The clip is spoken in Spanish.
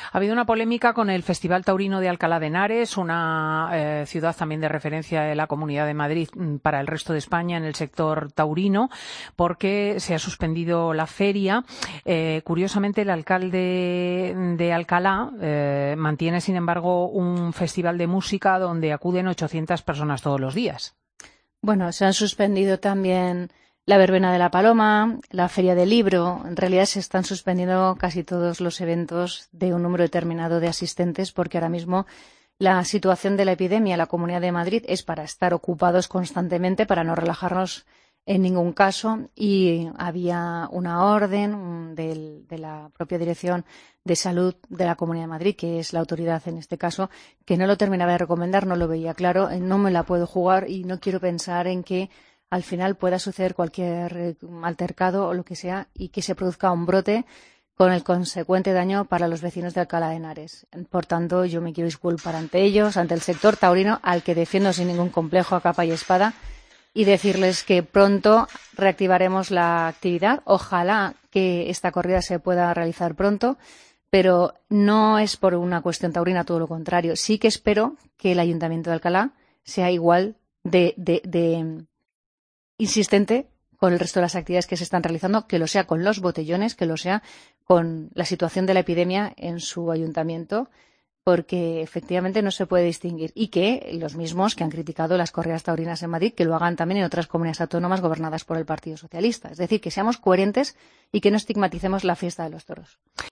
Ha habido una polémica con el Festival Taurino de Alcalá de Henares, una ciudad también de referencia de la Comunidad de Madrid para el resto de España en el sector taurino, porque se ha suspendido la feria. Curiosamente, el alcalde de Alcalá mantiene, sin embargo, un festival de música donde acuden 800 personas todos los días. Bueno, se han suspendido también la verbena de la Paloma, la feria del libro. En realidad se están suspendiendo casi todos los eventos de un número determinado de asistentes porque ahora mismo la situación de la epidemia en la Comunidad de Madrid es para estar ocupados constantemente, para no relajarnos en ningún caso, y había una orden de la propia Dirección de Salud de la Comunidad de Madrid, que es la autoridad en este caso, que no lo terminaba de recomendar, no lo veía claro, no me la puedo jugar y no quiero pensar en que al final pueda suceder cualquier altercado o lo que sea y que se produzca un brote con el consecuente daño para los vecinos de Alcalá de Henares. Por tanto, yo me quiero disculpar ante ellos, ante el sector taurino, al que defiendo sin ningún complejo a capa y espada, y decirles que pronto reactivaremos la actividad. Ojalá que esta corrida se pueda realizar pronto, pero no es por una cuestión taurina, todo lo contrario. Sí que espero que el Ayuntamiento de Alcalá sea igual de insistente con el resto de las actividades que se están realizando, que lo sea con los botellones, que lo sea con la situación de la epidemia en su ayuntamiento, porque efectivamente no se puede distinguir. Y que los mismos que han criticado las corridas taurinas en Madrid, que lo hagan también en otras comunidades autónomas gobernadas por el Partido Socialista. Es decir, que seamos coherentes y que no estigmaticemos la fiesta de los toros.